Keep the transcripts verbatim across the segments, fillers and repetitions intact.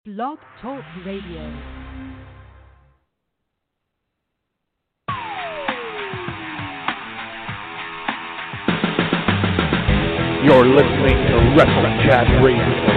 Blog Talk Radio. You're listening to Wrestle Chat Radio.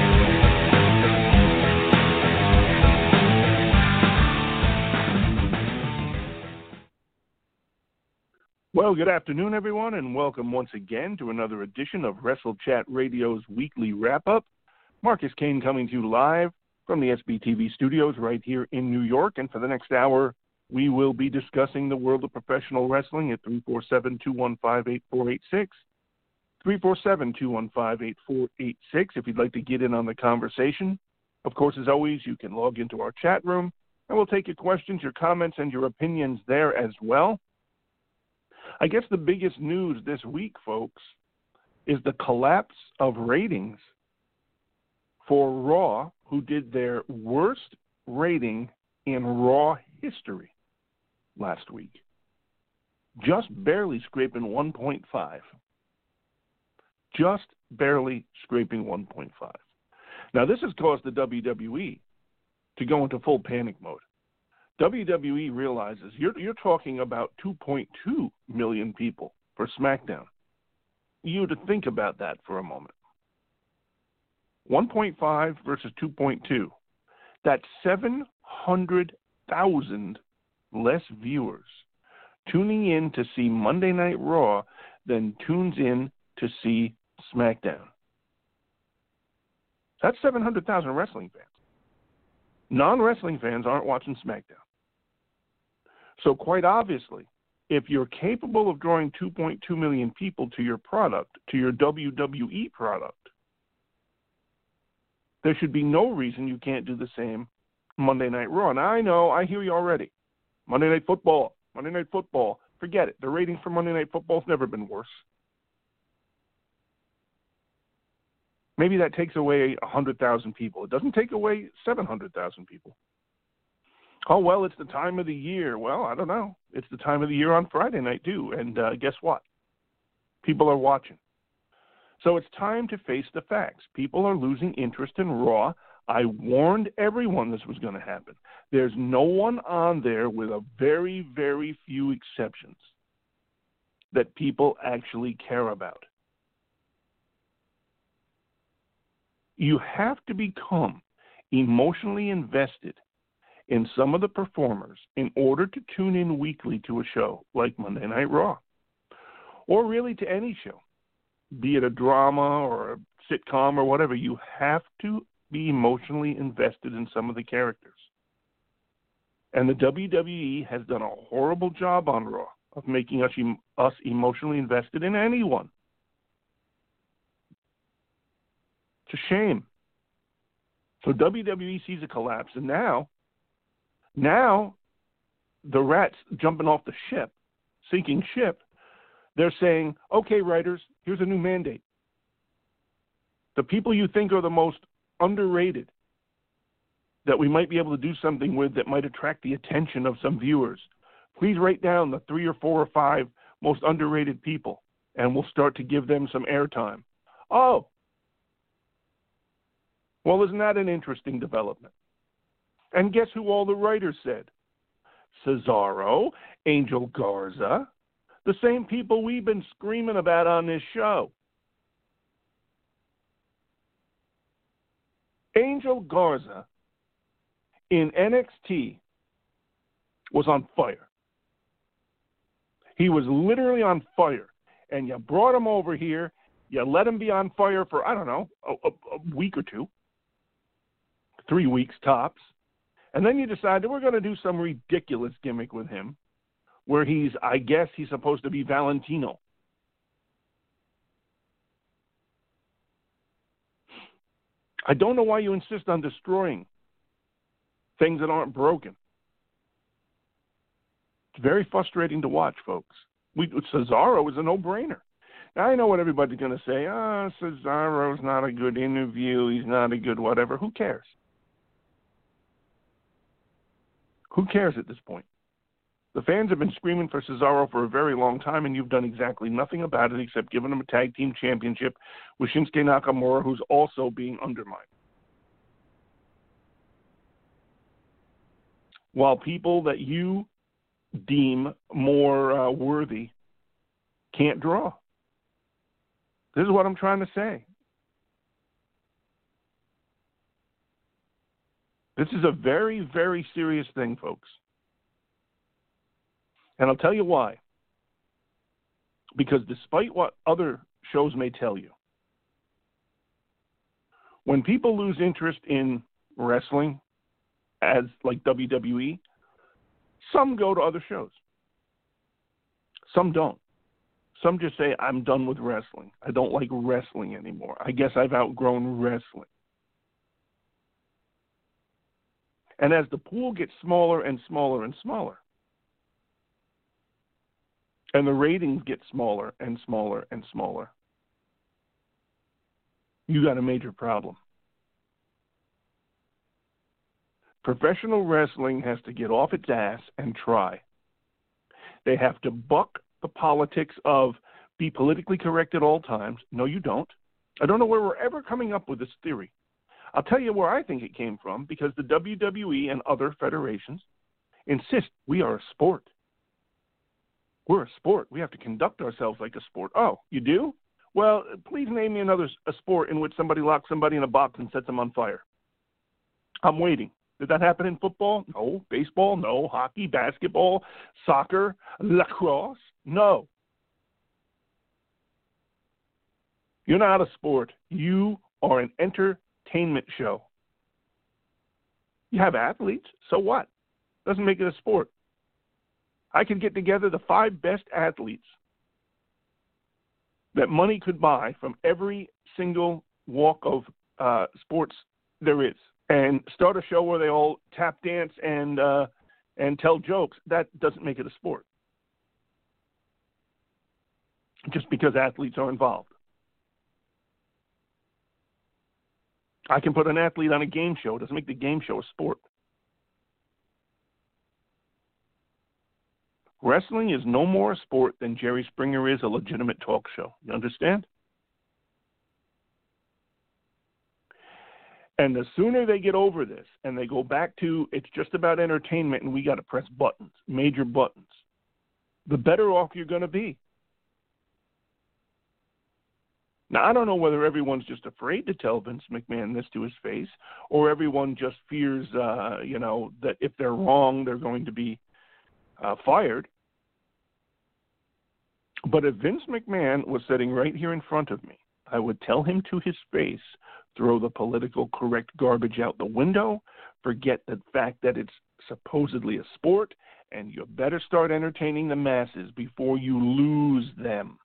Well, good afternoon, everyone, and welcome once again to another edition of Wrestle Chat Radio's weekly wrap-up. Marcus Kane coming to you live from the S B T V studios right here in New York, and for the next hour, we will be discussing the world of professional wrestling at three four seven, two one five, eight four eight six. three four seven, two one five, eight four eight six if you'd like to get in on the conversation. Of course, as always, you can log into our chat room, and we'll take your questions, your comments, and your opinions there as well. I guess the biggest news this week, folks, is the collapse of ratings for Raw, who did their worst rating in Raw history last week. Just barely scraping one point five. Just barely scraping one point five. Now, this has caused the W W E to go into full panic mode. W W E realizes you're, you're talking about two point two million people for SmackDown. You to think about that for a moment. one point five versus two point two. That's seven hundred thousand less viewers tuning in to see Monday Night Raw than tunes in to see SmackDown. That's seven hundred thousand wrestling fans. Non-wrestling fans aren't watching SmackDown. So quite obviously, if you're capable of drawing two point two million people to your product, to your W W E product, there should be no reason you can't do the same Monday Night Raw. Now, I know, I hear you already. Monday Night Football, Monday Night Football. Forget it. The ratings for Monday Night Football's never been worse. Maybe that takes away one hundred thousand people. It doesn't take away seven hundred thousand people. Oh, well, it's the time of the year. Well, I don't know. It's the time of the year on Friday night, too. And uh, guess what? People are watching. So it's time to face the facts. People are losing interest in Raw. I warned everyone this was going to happen. There's no one on there, with a very, very few exceptions, that people actually care about. You have to become emotionally invested in some of the performers in order to tune in weekly to a show like Monday Night Raw, or really to any show, be it a drama or a sitcom or whatever. You have to be emotionally invested in some of the characters. And the W W E has done a horrible job on Raw of making us, us emotionally invested in anyone. It's a shame. So W W E sees a collapse, and now, now the rats jumping off the ship, sinking ship, they're saying, okay, writers, here's a new mandate. The people you think are the most underrated, that we might be able to do something with that might attract the attention of some viewers, please write down the three or four or five most underrated people, and we'll start to give them some airtime. Oh, well, isn't that an interesting development? And guess who all the writers said? Cesaro, Angel Garza, the same people we've been screaming about on this show. Angel Garza in N X T was on fire. He was literally on fire. And you brought him over here, you let him be on fire for, I don't know, a, a, a week or two. Three weeks tops, and then you decided we're going to do some ridiculous gimmick with him where he's, I guess he's supposed to be Valentino. I don't know why you insist on destroying things that aren't broken. It's very frustrating to watch, folks. We, Cesaro is a no-brainer. Now, I know what everybody's going to say. Ah, oh, Cesaro's not a good interview. He's not a good whatever. Who cares? Who cares at this point? The fans have been screaming for Cesaro for a very long time, and you've done exactly nothing about it except giving him a tag team championship with Shinsuke Nakamura, who's also being undermined. while people that you deem more uh, worthy can't draw. This is what I'm trying to say. This is a very, very serious thing, folks. And I'll tell you why. Because despite what other shows may tell you, when people lose interest in wrestling, as like W W E, some go to other shows. Some don't. Some just say, I'm done with wrestling. I don't like wrestling anymore. I guess I've outgrown wrestling. And as the pool gets smaller and smaller and smaller, and the ratings get smaller and smaller and smaller, you got a major problem. Professional wrestling has to get off its ass and try. They have to buck the politics of be politically correct at all times. No, you don't. I don't know where we're ever coming up with this theory. I'll tell you where I think it came from, because the W W E and other federations insist we are a sport. We're a sport. We have to conduct ourselves like a sport. Oh, you do? Well, please name me another a sport in which somebody locks somebody in a box and sets them on fire. I'm waiting. Did that happen in football? No. Baseball? No. Hockey, basketball, soccer, lacrosse? No. You're not a sport. You are an entertainment show. You have athletes. So what? Doesn't make it a sport. I could get together the five best athletes that money could buy from every single walk of uh, sports there is, and start a show where they all tap dance and uh, and tell jokes. That doesn't make it a sport. Just because athletes are involved. I can put an athlete on a game show. It doesn't make the game show a sport. Wrestling is no more a sport than Jerry Springer is a legitimate talk show. You understand? And the sooner they get over this and they go back to it's just about entertainment and we got to press buttons, major buttons, the better off you're going to be. Now, I don't know whether everyone's just afraid to tell Vince McMahon this to his face, or everyone just fears, uh, you know, that if they're wrong, they're going to be uh, fired. But if Vince McMahon was sitting right here in front of me, I would tell him to his face, throw the political correct garbage out the window, forget the fact that it's supposedly a sport, and you better start entertaining the masses before you lose them.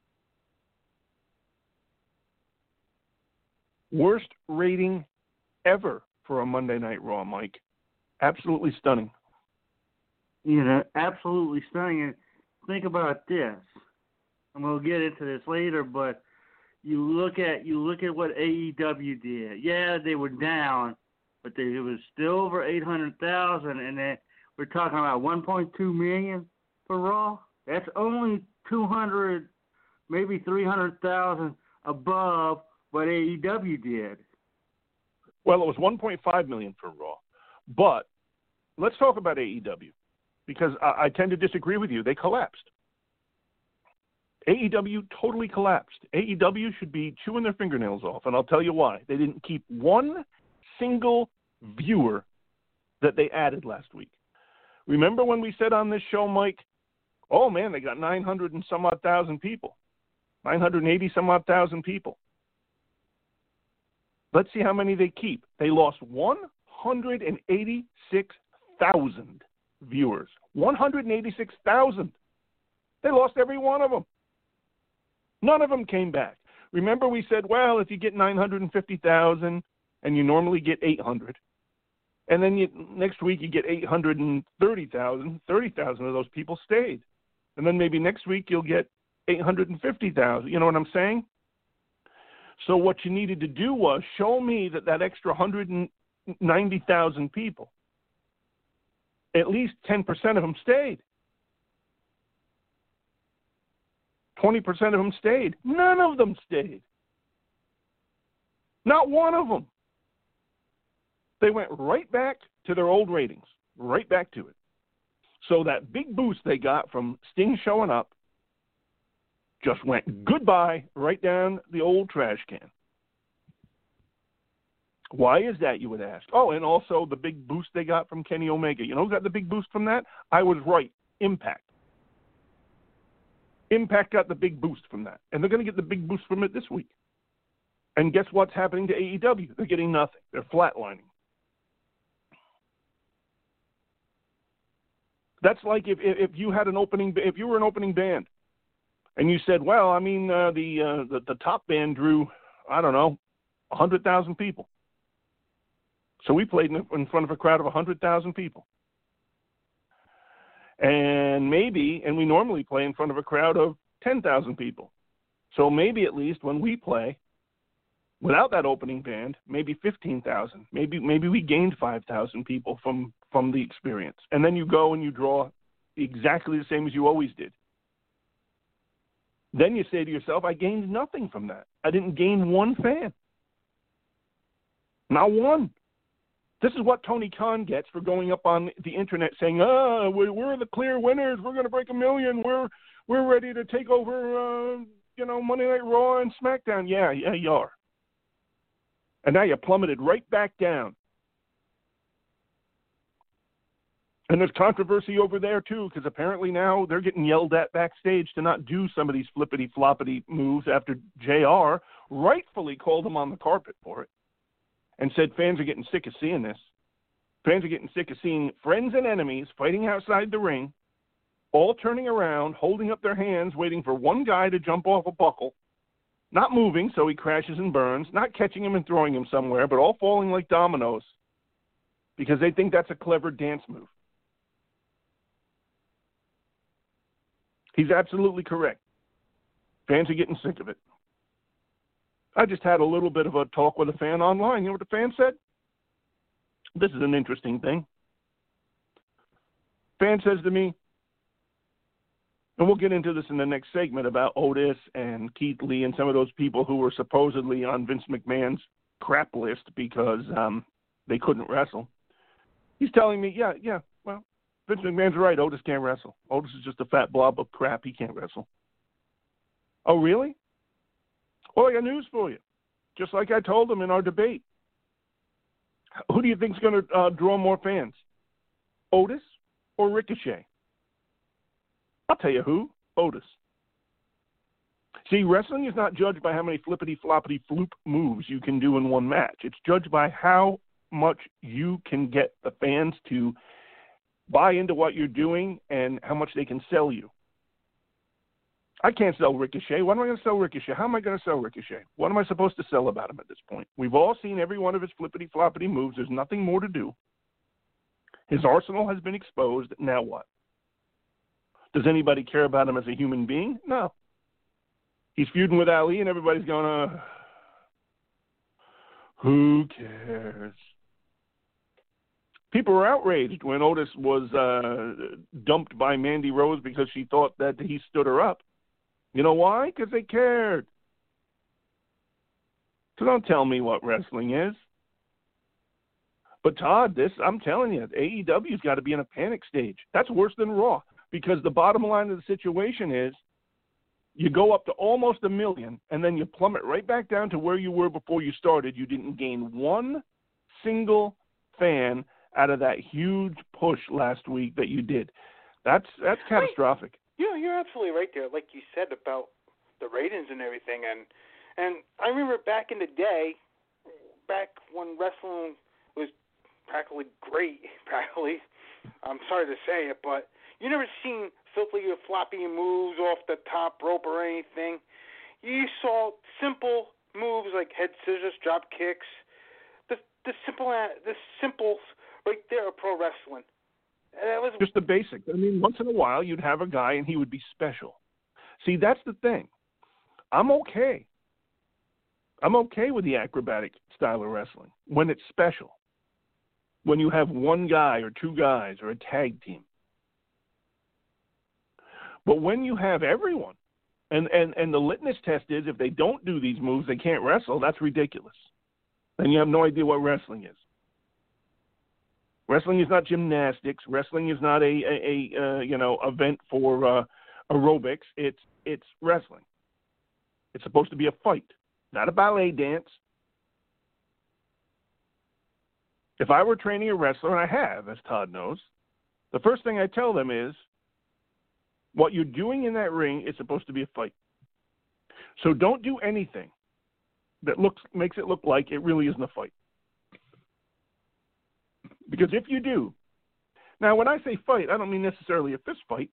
Worst rating ever for a Monday Night Raw, Mike. Absolutely stunning. You know, absolutely stunning. And think about this. And we'll get into this later, but you look at you look at what A E W did. Yeah, they were down, but they, it was still over eight hundred thousand, and then we're talking about one point two million for Raw. That's only two hundred, maybe three hundred thousand above what A E W did. Well, it was one point five million dollars for Raw. But let's talk about A E W, because I, I tend to disagree with you. They collapsed. A E W totally collapsed. A E W should be chewing their fingernails off, and I'll tell you why. They didn't keep one single viewer that they added last week. Remember when we said on this show, Mike, oh, man, they got nine hundred and some odd thousand people, nine hundred eighty some odd thousand people. Let's see how many they keep. They lost one hundred eighty-six thousand viewers. one hundred eighty-six thousand. They lost every one of them. None of them came back. Remember we said, well, if you get nine hundred fifty thousand and you normally get eight hundred, and then you, next week you get eight hundred thirty thousand, thirty thousand of those people stayed. And then maybe next week you'll get eight hundred fifty thousand. You know what I'm saying? So what you needed to do was show me that that extra one hundred ninety thousand people, at least ten percent of them stayed. twenty percent of them stayed. None of them stayed. Not one of them. They went right back to their old ratings. right back to it. So that big boost they got from Sting showing up just went goodbye right down the old trash can. Why is that, you would ask? Oh, and also the big boost they got from Kenny Omega. You know who got the big boost from that? I was right. Impact. Impact got the big boost from that. And they're going to get the big boost from it this week. And guess what's happening to A E W? They're getting nothing. They're flatlining. That's like if if you had an opening, if you were an opening band, and you said, well, I mean, uh, the, uh, the the top band drew, I don't know, one hundred thousand people. So we played in, in front of a crowd of one hundred thousand people. And maybe, and we normally play in front of a crowd of ten thousand people. So maybe at least when we play, without that opening band, maybe fifteen thousand. Maybe maybe we gained five thousand people from, from the experience. And then you go and you draw exactly the same as you always did. Then you say to yourself, I gained nothing from that. I didn't gain one fan. Not one. This is what Tony Khan gets for going up on the internet saying, oh, we're the clear winners. We're going to break a million. We're we're ready to take over, uh, you know, Monday Night Raw and SmackDown. Yeah, yeah, you are. And now you plummeted right back down. And there's controversy over there, too, because apparently now they're getting yelled at backstage to not do some of these flippity-floppity moves after J R rightfully called them on the carpet for it and said fans are getting sick of seeing this. Fans are getting sick of seeing friends and enemies fighting outside the ring, all turning around, holding up their hands, waiting for one guy to jump off a buckle, not moving so he crashes and burns, not catching him and throwing him somewhere, but all falling like dominoes because they think that's a clever dance move. He's absolutely correct. Fans are getting sick of it. I just had a little bit of a talk with a fan online. You know what the fan said? This is an interesting thing. Fan says to me, and we'll get into this in the next segment about Otis and Keith Lee and some of those people who were supposedly on Vince McMahon's crap list because um, they couldn't wrestle. He's telling me, yeah, yeah, well, Vince McMahon's right. Otis can't wrestle. Otis is just a fat blob of crap. He can't wrestle. Oh, really? Well, I got news for you. Just like I told him in our debate. Who do you think's going to uh, draw more fans? Otis or Ricochet? I'll tell you who. Otis. See, wrestling is not judged by how many flippity-floppity floop moves you can do in one match. It's judged by how much you can get the fans to buy into what you're doing and how much they can sell you. I can't sell Ricochet. What am I going to sell Ricochet? How am I going to sell Ricochet? What am I supposed to sell about him at this point? We've all seen every one of his flippity-floppity moves. There's nothing more to do. His arsenal has been exposed. Now what? Does anybody care about him as a human being? No. He's feuding with Ali, and everybody's going, uh, who cares? People were outraged when Otis was uh, dumped by Mandy Rose because she thought that he stood her up. You know why? Because they cared. So don't tell me what wrestling is. But Todd, this, I'm telling you, A E W's got to be in a panic stage. That's worse than Raw, because the bottom line of the situation is you go up to almost a million, and then you plummet right back down to where you were before you started. You didn't gain one single fan out of that huge push last week that you did. That's that's catastrophic. Yeah, you're absolutely right there. Like you said about the ratings and everything, and and I remember back in the day, back when wrestling was practically great, practically. I'm sorry to say it, but you never seen filthy or floppy moves off the top rope or anything. You saw simple moves like head scissors, drop kicks, the the simple the simple right there of pro wrestling. And that was just the basic. I mean, once in a while you'd have a guy and he would be special. See, that's the thing. I'm okay. I'm okay with the acrobatic style of wrestling when it's special. When you have one guy or two guys or a tag team. But when you have everyone, and, and, and the litmus test is if they don't do these moves, they can't wrestle, that's ridiculous. Then you have no idea what wrestling is. Wrestling is not gymnastics. Wrestling is not a, a, a uh, you know, event for uh, aerobics. It's it's wrestling. It's supposed to be a fight, not a ballet dance. If I were training a wrestler, and I have, as Todd knows, the first thing I tell them is, what you're doing in that ring is supposed to be a fight. So don't do anything that looks makes it look like it really isn't a fight. Because if you do, now when I say fight, I don't mean necessarily a fist fight,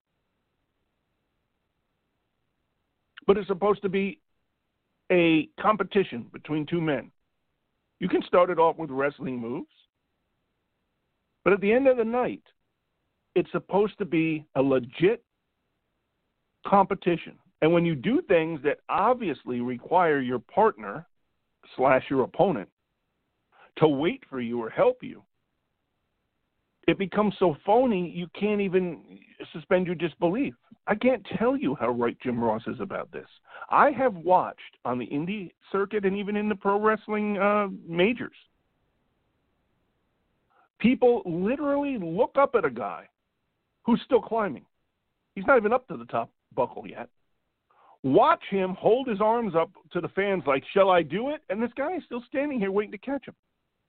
but it's supposed to be a competition between two men. You can start it off with wrestling moves, but at the end of the night, it's supposed to be a legit competition. And when you do things that obviously require your partner slash your opponent to wait for you or help you, it becomes so phony you can't even suspend your disbelief. I can't tell you how right Jim Ross is about this. I have watched on the indie circuit and even in the pro wrestling uh, majors, people literally look up at a guy who's still climbing. He's not even up to the top buckle yet. Watch him hold his arms up to the fans like, shall I do it? And this guy is still standing here waiting to catch him.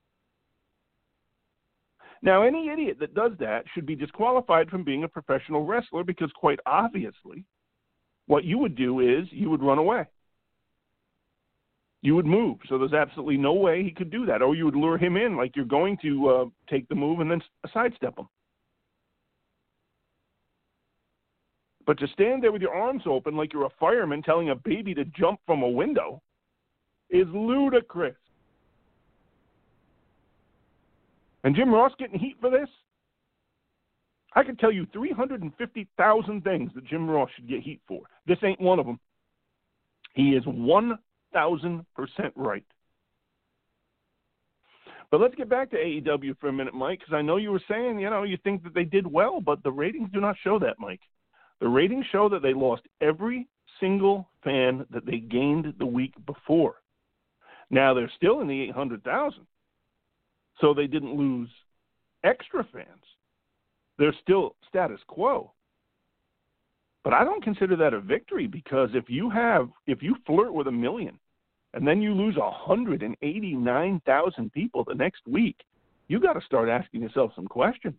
Now, any idiot that does that should be disqualified from being a professional wrestler because quite obviously what you would do is you would run away. You would move. So there's absolutely no way he could do that. Or you would lure him in like you're going to uh, take the move and then sidestep him. But to stand there with your arms open like you're a fireman telling a baby to jump from a window is ludicrous. And Jim Ross getting heat for this? I can tell you three hundred fifty thousand things that Jim Ross should get heat for. This ain't one of them. He is one thousand percent right. But let's get back to A E W for a minute, Mike, because I know you were saying, you know, you think that they did well, but the ratings do not show that, Mike. The ratings show that they lost every single fan that they gained the week before. Now, they're still in the eight hundred thousand. So they didn't lose extra fans. They're still status quo. But I don't consider that a victory because if you have, if you flirt with a million and then you lose one hundred eighty-nine thousand people the next week, you got to start asking yourself some questions.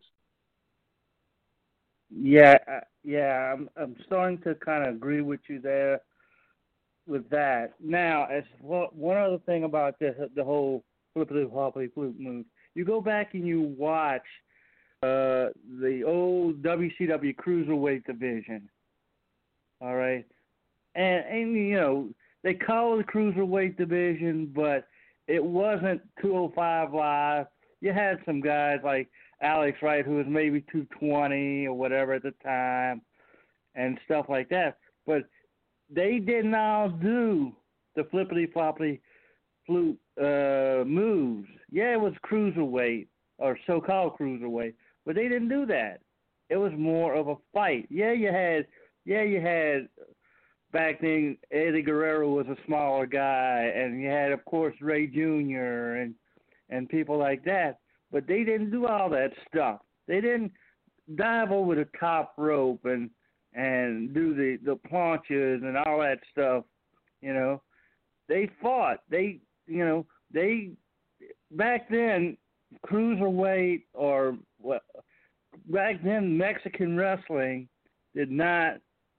Yeah, uh, yeah, I'm I'm starting to kind of agree with you there with that. Now, as well, one other thing about this, the whole flippity floppity flute move. You go back and you watch uh, the old W C W Cruiserweight division. All right, and and you know they call it the Cruiserweight division, but it wasn't two oh five Live. You had some guys like Alex Wright, who was maybe two twenty or whatever at the time, and stuff like that. But they didn't all do the flippity floppity flute uh, moves. Yeah, it was cruiserweight or so-called cruiserweight, but they didn't do that. It was more of a fight. Yeah, you had. Yeah, you had. Back then, Eddie Guerrero was a smaller guy, and you had, of course, Ray Junior and and people like that. But they didn't do all that stuff. They didn't dive over the top rope and and do the the planches and all that stuff. You know, they fought. They you know they back then cruiserweight or well, back then Mexican wrestling did not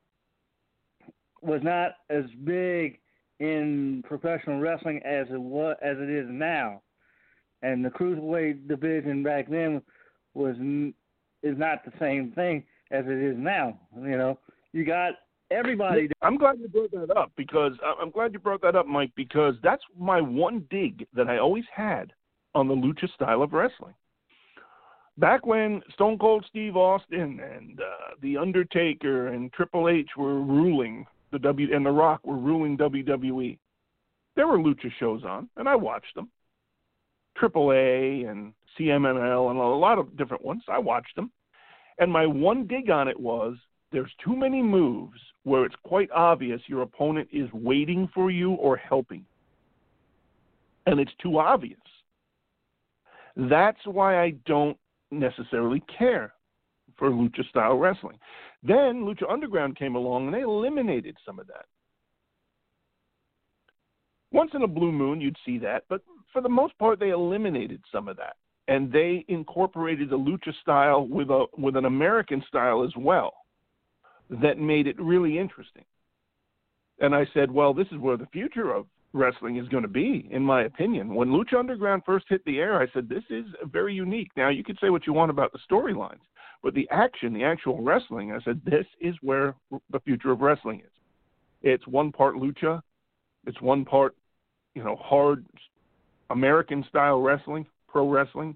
was not as big in professional wrestling as it was as it is now. And the cruiserweight division back then was is not the same thing as it is now. You know, you got everybody. I'm glad you brought that up because I'm glad you brought that up, Mike, because that's my one dig that I always had on the lucha style of wrestling. Back when Stone Cold Steve Austin and uh, The Undertaker and Triple H were ruling the W and The Rock were ruling W W E, there were lucha shows on, and I watched them. Triple A and C M M L and a lot of different ones. I watched them. And my one dig on it was there's too many moves where it's quite obvious your opponent is waiting for you or helping. And it's too obvious. That's why I don't necessarily care for lucha-style wrestling. Then Lucha Underground came along, and they eliminated some of that. Once in a blue moon, you'd see that, but for the most part, they eliminated some of that. And they incorporated the lucha style with a with an American style as well that made it really interesting. And I said, well, this is where the future of wrestling is going to be, in my opinion. When Lucha Underground first hit the air, I said, this is very unique. Now, you could say what you want about the storylines, but the action, the actual wrestling, I said, this is where the future of wrestling is. It's one part lucha. It's one part, you know, hard American-style wrestling, pro wrestling.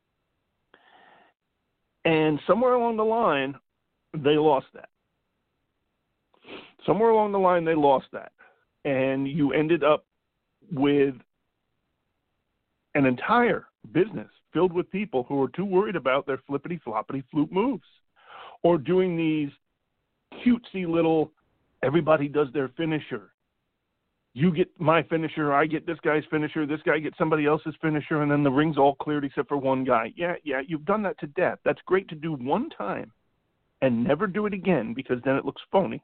And somewhere along the line, they lost that. Somewhere along the line, they lost that. And you ended up with an entire business filled with people who were too worried about their flippity-floppity flute moves or doing these cutesy little, everybody does their finisher. You get my finisher, I get this guy's finisher, this guy gets somebody else's finisher, and then the ring's all cleared except for one guy. Yeah, yeah, you've done that to death. That's great to do one time and never do it again because then it looks phony.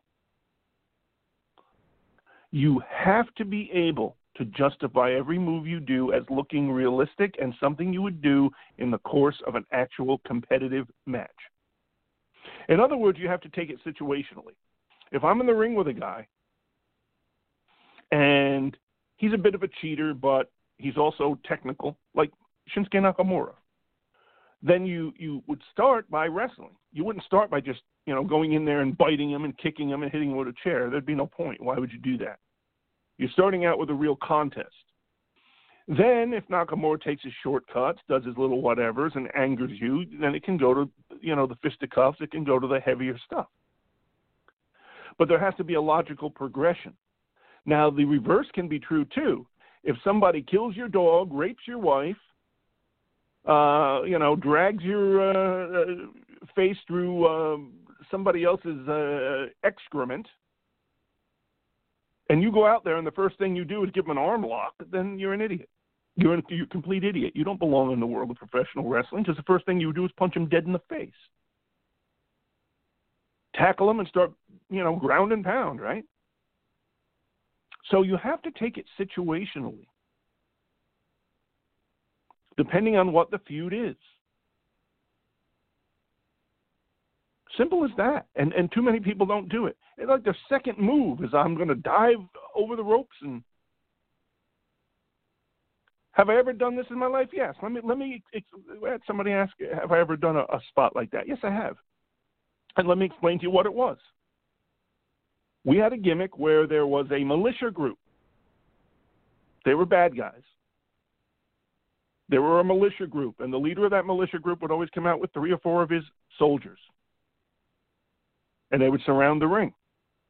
You have to be able to justify every move you do as looking realistic and something you would do in the course of an actual competitive match. In other words, you have to take it situationally. If I'm in the ring with a guy, and he's a bit of a cheater, but he's also technical, like Shinsuke Nakamura, then you, you would start by wrestling. You wouldn't start by just, you know, going in there and biting him and kicking him and hitting him with a chair. There'd be no point. Why would you do that? You're starting out with a real contest. Then if Nakamura takes his shortcuts, does his little whatevers, and angers you, then it can go to, you know, the fisticuffs. It can go to the heavier stuff. But there has to be a logical progression. Now, the reverse can be true, too. If somebody kills your dog, rapes your wife, uh, you know, drags your uh, face through uh, somebody else's uh, excrement, and you go out there and the first thing you do is give them an arm lock, then you're an idiot. You're, an, you're a complete idiot. You don't belong in the world of professional wrestling because the first thing you do is punch them dead in the face. Tackle them and start, you know, ground and pound, right? So you have to take it situationally, depending on what the feud is. Simple as that. And and too many people don't do it. It's like their second move is I'm going to dive over the ropes. And have I ever done this in my life? Yes. Let me let me. Somebody ask, have I ever done a, a spot like that? Yes, I have. And let me explain to you what it was. We had a gimmick where there was a militia group. They were bad guys. They were a militia group, and the leader of that militia group would always come out with three or four of his soldiers, and they would surround the ring.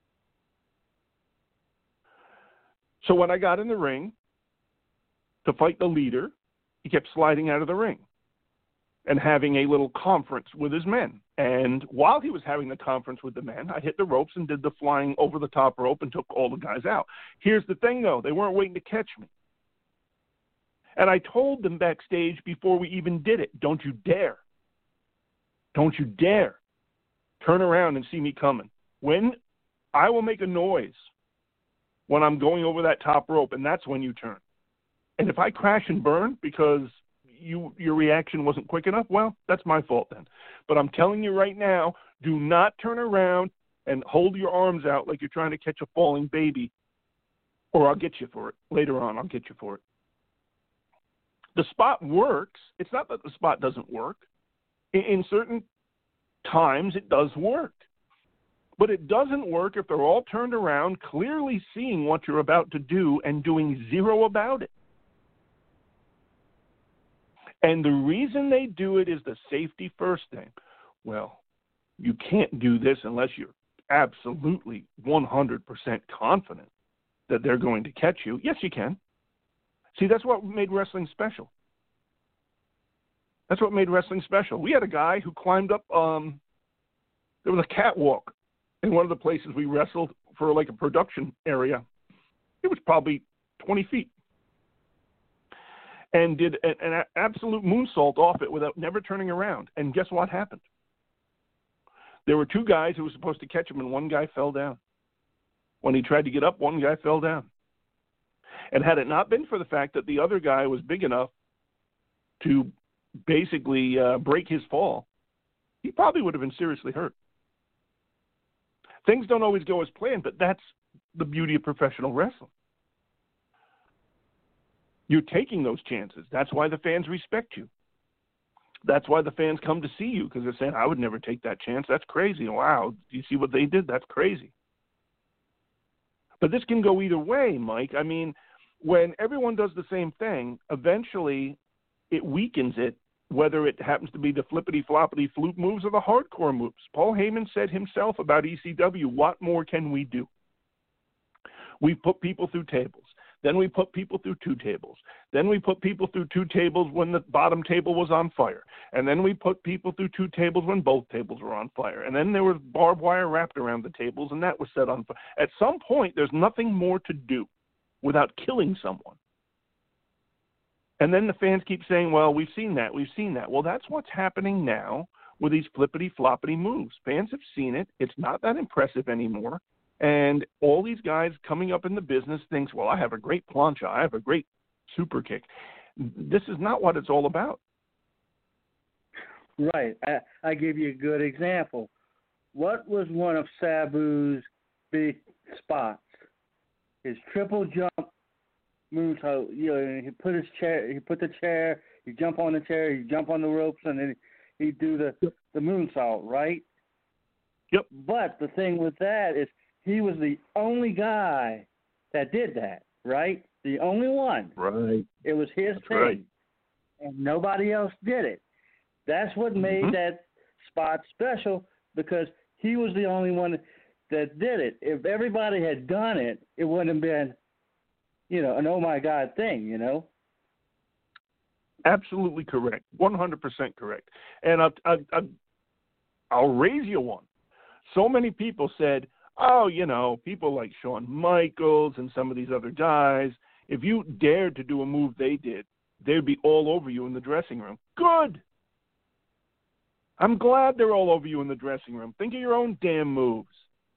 So when I got in the ring to fight the leader, he kept sliding out of the ring and having a little conference with his men. And while he was having the conference with the men, I hit the ropes and did the flying over the top rope and took all the guys out. Here's the thing, though. They weren't waiting to catch me. And I told them backstage before we even did it, don't you dare. Don't you dare turn around and see me coming. When I will make a noise when I'm going over that top rope, and that's when you turn. And if I crash and burn because you your reaction wasn't quick enough, well, that's my fault then. But I'm telling you right now, do not turn around and hold your arms out like you're trying to catch a falling baby, or I'll get you for it. Later on, I'll get you for it. The spot works. It's not that the spot doesn't work. In, in certain times, it does work. But it doesn't work if they're all turned around, clearly seeing what you're about to do and doing zero about it. And the reason they do it is the safety first thing. Well, you can't do this unless you're absolutely one hundred percent confident that they're going to catch you. Yes, you can. See, that's what made wrestling special. That's what made wrestling special. We had a guy who climbed up, um, there was a catwalk in one of the places we wrestled for like a production area. It was probably twenty feet. and did an, an absolute moonsault off it without never turning around. And guess what happened? There were two guys who were supposed to catch him, and one guy fell down. When he tried to get up, one guy fell down. And had it not been for the fact that the other guy was big enough to basically uh, break his fall, he probably would have been seriously hurt. Things don't always go as planned, but that's the beauty of professional wrestling. You're taking those chances. That's why the fans respect you. That's why the fans come to see you, because they're saying, I would never take that chance. That's crazy. Wow, do you see what they did? That's crazy. But this can go either way, Mike. I mean, when everyone does the same thing, eventually it weakens it, whether it happens to be the flippity-floppity flute moves or the hardcore moves. Paul Heyman said himself about E C W, what more can we do? We've put people through tables. Then we put people through two tables. Then we put people through two tables when the bottom table was on fire. And then we put people through two tables when both tables were on fire. And then there was barbed wire wrapped around the tables, and that was set on fire. At some point, there's nothing more to do without killing someone. And then the fans keep saying, well, we've seen that, we've seen that. Well, that's what's happening now with these flippity-floppity moves. Fans have seen it. It's not that impressive anymore. And all these guys coming up in the business thinks, well, I have a great plancha. I have a great super kick. This is not what it's all about. Right. I, I give you a good example. What was one of Sabu's big spots? His triple jump moonsault. You know, he put his chair. He put the chair. He jump on the chair. He jump on the ropes, and then he do the yep. the moonsault. Right. Yep. But the thing with that is, he was the only guy that did that, right? The only one. Right. It was his That's thing. Right. And nobody else did it. That's what made mm-hmm. that spot special, because he was the only one that did it. If everybody had done it, it wouldn't have been, you know, an oh my God thing, you know? Absolutely correct. one hundred percent correct. And I'll, I'll, I'll raise you one. So many people said, oh, you know, people like Shawn Michaels and some of these other guys, if you dared to do a move they did, they'd be all over you in the dressing room. Good. I'm glad they're all over you in the dressing room. Think of your own damn moves.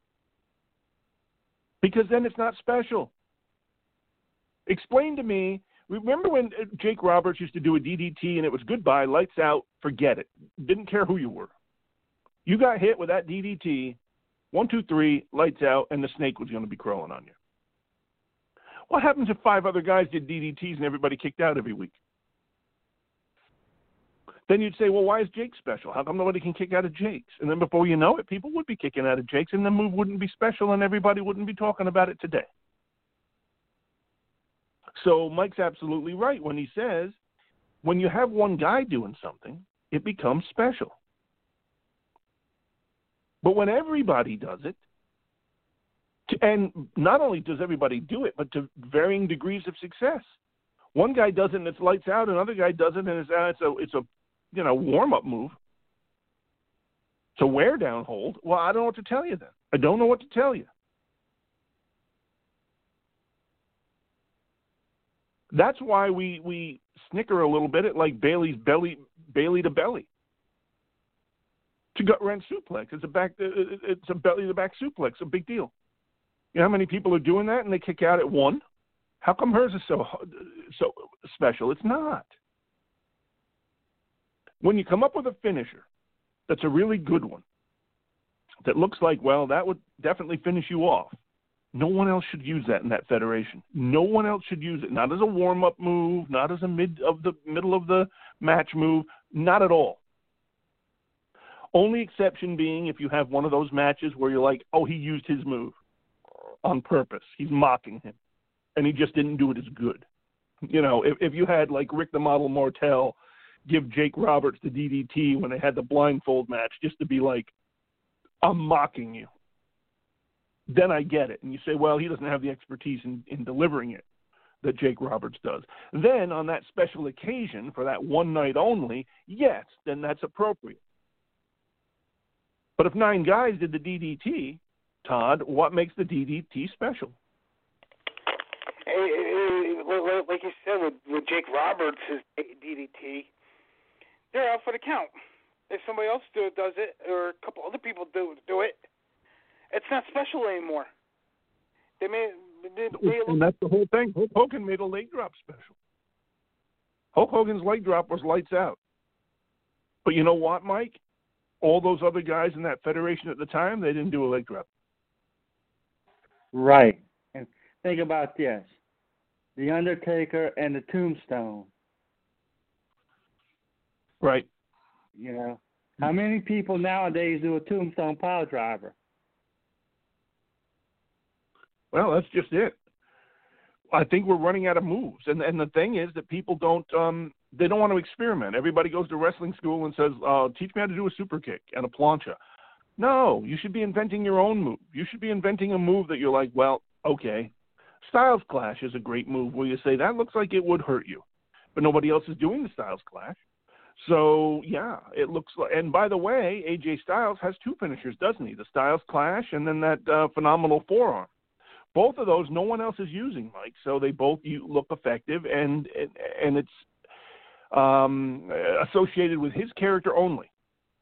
Because then it's not special. Explain to me, remember when Jake Roberts used to do a D D T and it was goodbye, lights out, forget it. Didn't care who you were. You got hit with that D D T, One, two, three, lights out, and the snake was going to be crawling on you. What happens if five other guys did D D Ts and everybody kicked out every week? Then you'd say, well, why is Jake special? How come nobody can kick out of Jake's? And then before you know it, people would be kicking out of Jake's, and the move wouldn't be special, and everybody wouldn't be talking about it today. So Mike's absolutely right when he says, when you have one guy doing something, it becomes special. But when everybody does it, and not only does everybody do it, but to varying degrees of success. One guy does it and it's lights out, another guy does it and it's, uh, it's a it's a you know warm-up move. It's a wear-down hold. Well, I don't know what to tell you then. I don't know what to tell you. That's why we, we snicker a little bit at like Bailey's belly Bailey to belly. To gut wrench suplex. It's a back. It's a belly to back suplex. A big deal. You know how many people are doing that and they kick out at one? How come hers is so so special? It's not. When you come up with a finisher that's a really good one, that looks like, well, that would definitely finish you off, no one else should use that in that federation. No one else should use it. Not as a warm-up move, not as a mid of the middle of the match move, not at all. Only exception being if you have one of those matches where you're like, oh, he used his move on purpose. He's mocking him, and he just didn't do it as good. You know, if, if you had, like, Rick the Model Martel give Jake Roberts the D D T when they had the blindfold match just to be like, I'm mocking you, then I get it. And you say, well, he doesn't have the expertise in, in delivering it that Jake Roberts does. Then on that special occasion for that one night only, yes, then that's appropriate. But if nine guys did the D D T, Todd, what makes the D D T special? Hey, hey, like, like you said with, with Jake Roberts, his D D T, they're out for the count. If somebody else do, does it, or a couple other people do do it, it's not special anymore. They made, they, they and that's the whole thing. Hulk Hogan made a leg drop special. Hulk Hogan's leg drop was lights out. But you know what, Mike? All those other guys in that federation at the time, they didn't do a leg drop. Right. And think about this. The Undertaker and the Tombstone. Right. You know, how many people nowadays do a Tombstone pile driver? Well, that's just it. I think we're running out of moves. And and the thing is that people don't um they don't want to experiment. Everybody goes to wrestling school and says, uh, teach me how to do a super kick and a plancha. No, you should be inventing your own move. You should be inventing a move that you're like, well, okay. Styles Clash is a great move where you say, that looks like it would hurt you. But nobody else is doing the Styles Clash. So, yeah, it looks like, and by the way, A J Styles has two finishers, doesn't he? The Styles Clash and then that uh, phenomenal forearm. Both of those, no one else is using, Mike. So they both look effective, and and it's um, associated with his character only.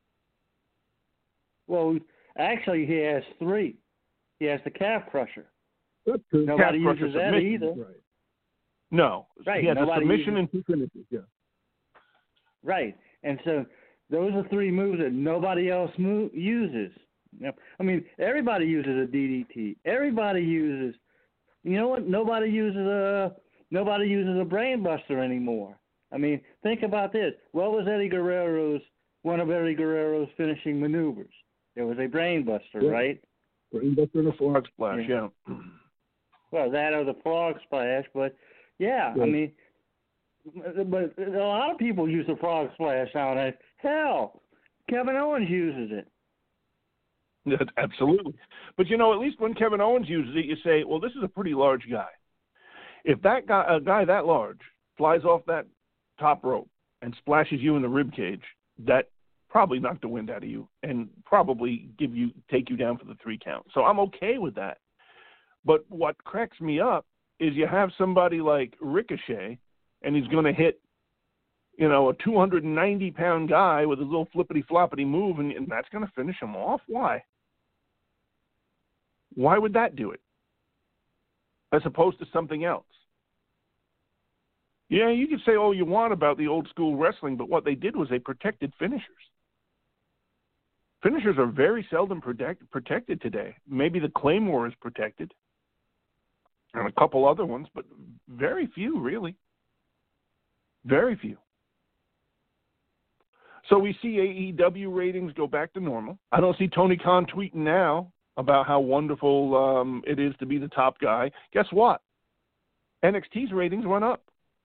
Well, actually, he has three. He has the calf crusher. That's true. Nobody calf uses that submission, either. Right. No, right. He has Nobody a submission uses... and two finishes. Yeah. Right, and so those are three moves that nobody else move, uses. I mean, everybody uses a D D T. Everybody uses, you know what? Nobody uses a nobody uses a brainbuster anymore. I mean, think about this. What was Eddie Guerrero's one of Eddie Guerrero's finishing maneuvers? It was a brainbuster, yeah. Right? Brainbuster and a frog splash, yeah. yeah. Well, that or the frog splash, but yeah, yeah. I mean, but a lot of people use the frog splash nowadays. Hell, Kevin Owens uses it. Absolutely. But, you know, at least when Kevin Owens uses it, you say, well, this is a pretty large guy. If that guy, a guy that large flies off that top rope and splashes you in the rib cage, that probably knocked the wind out of you and probably give you take you down for the three count. So I'm okay with that. But what cracks me up is you have somebody like Ricochet, and he's going to hit, you know, a two hundred ninety pound guy with a little flippity-floppity move, and, and that's going to finish him off? Why? Why would that do it? As opposed to something else. Yeah, you can say all you want about the old school wrestling, but what they did was they protected finishers. Finishers are very seldom protect, protected today. Maybe the Claymore is protected, and a couple other ones, but very few, really. Very few. So we see A E W ratings go back to normal. I don't see Tony Khan tweeting now about how wonderful um, it is to be the top guy. Guess what? N X T's ratings went up.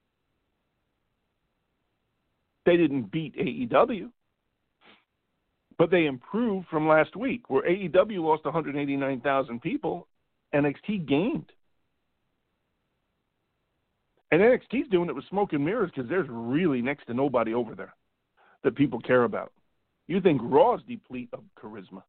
They didn't beat A E W, but they improved from last week, where A E W lost one hundred eighty-nine thousand people, N X T gained. And N X T's doing it with smoke and mirrors because there's really next to nobody over there that people care about. You think Raw's deplete of charisma.